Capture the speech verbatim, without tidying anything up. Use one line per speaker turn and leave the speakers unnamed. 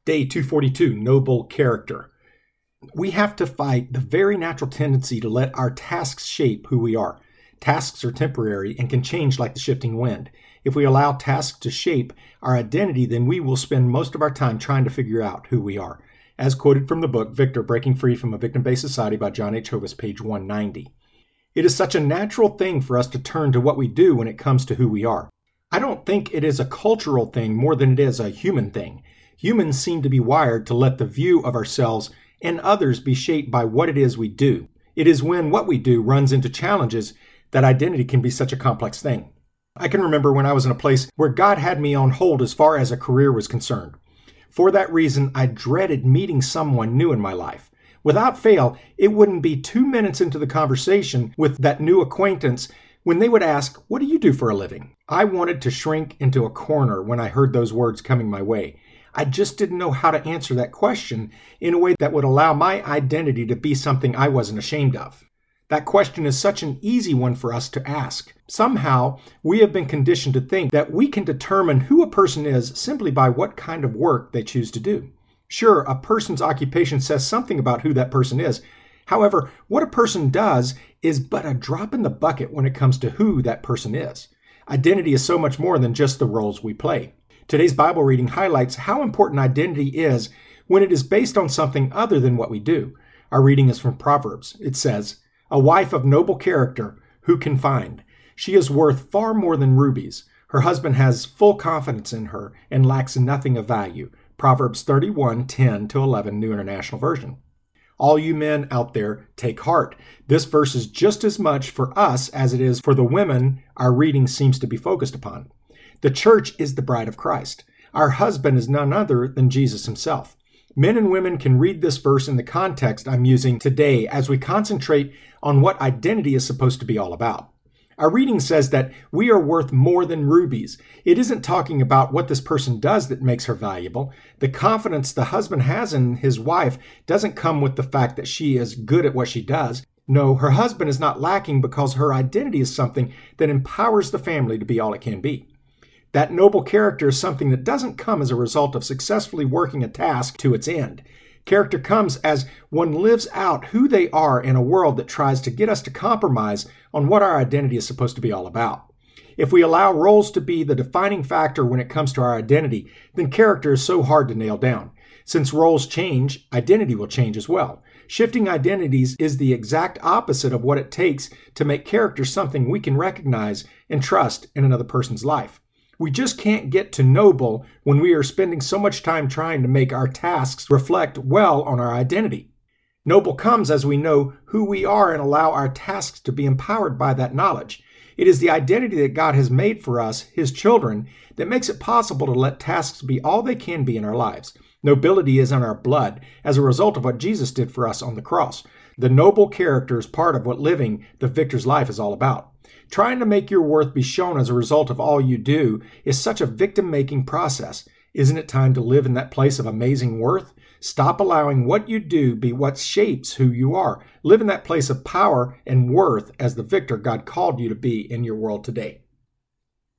Day two forty-two, Noble Character. We have to fight the very natural tendency to let our tasks shape who we are. Tasks are temporary and can change like the shifting wind. If we allow tasks to shape our identity, then we will spend most of our time trying to figure out who we are. As quoted from the book, Victor, Breaking Free from a Victim-Based Society by John H. Hovis, page one ninety. It is such a natural thing for us to turn to what we do when it comes to who we are. I don't think it is a cultural thing more than it is a human thing. Humans seem to be wired to let the view of ourselves and others be shaped by what it is we do. It is when what we do runs into challenges that identity can be such a complex thing. I can remember when I was in a place where God had me on hold as far as a career was concerned. For that reason, I dreaded meeting someone new in my life. Without fail, it wouldn't be two minutes into the conversation with that new acquaintance when they would ask, "What do you do for a living?" I wanted to shrink into a corner when I heard those words coming my way. I just didn't know how to answer that question in a way that would allow my identity to be something I wasn't ashamed of. That question is such an easy one for us to ask. Somehow, we have been conditioned to think that we can determine who a person is simply by what kind of work they choose to do. Sure, a person's occupation says something about who that person is. However, what a person does is but a drop in the bucket when it comes to who that person is. Identity is so much more than just the roles we play. Today's Bible reading highlights how important identity is when it is based on something other than what we do. Our reading is from Proverbs. It says, "A wife of noble character, who can find? She is worth far more than rubies. Her husband has full confidence in her and lacks nothing of value." Proverbs thirty-one, ten to eleven, New International Version. All you men out there, take heart. This verse is just as much for us as it is for the women our reading seems to be focused upon. The church is the bride of Christ. Our husband is none other than Jesus himself. Men and women can read this verse in the context I'm using today as we concentrate on what identity is supposed to be all about. Our reading says that we are worth more than rubies. It isn't talking about what this person does that makes her valuable. The confidence the husband has in his wife doesn't come with the fact that she is good at what she does. No, her husband is not lacking because her identity is something that empowers the family to be all it can be. That noble character is something that doesn't come as a result of successfully working a task to its end. Character comes as one lives out who they are in a world that tries to get us to compromise on what our identity is supposed to be all about. If we allow roles to be the defining factor when it comes to our identity, then character is so hard to nail down. Since roles change, identity will change as well. Shifting identities is the exact opposite of what it takes to make character something we can recognize and trust in another person's life. We just can't get to noble when we are spending so much time trying to make our tasks reflect well on our identity. Noble comes as we know who we are and allow our tasks to be empowered by that knowledge. It is the identity that God has made for us, his children, that makes it possible to let tasks be all they can be in our lives. Nobility is in our blood as a result of what Jesus did for us on the cross. The noble character is part of what living the victor's life is all about. Trying to make your worth be shown as a result of all you do is such a victim-making process. Isn't it time to live in that place of amazing worth? Stop allowing what you do be what shapes who you are. Live in that place of power and worth as the victor God called you to be in your world today.